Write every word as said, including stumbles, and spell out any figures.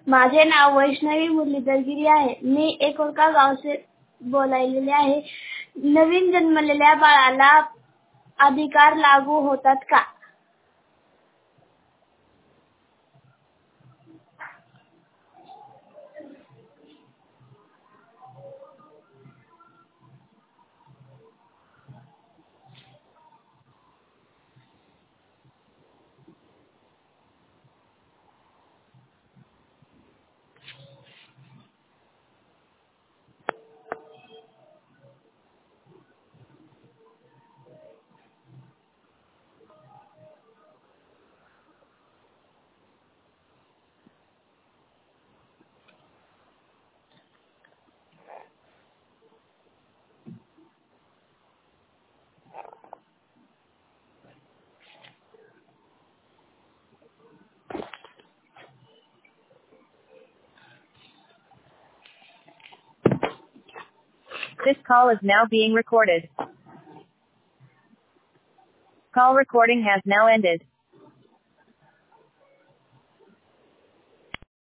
माझे नाव वैष्णवी मुरलीधर गिरी आहे. मी एकोलका गाव से बोलायलेले आहे. नवीन जन्मलेल्या बाळाला अधिकार लागू होतात का? This call is now being recorded. Call recording has now ended.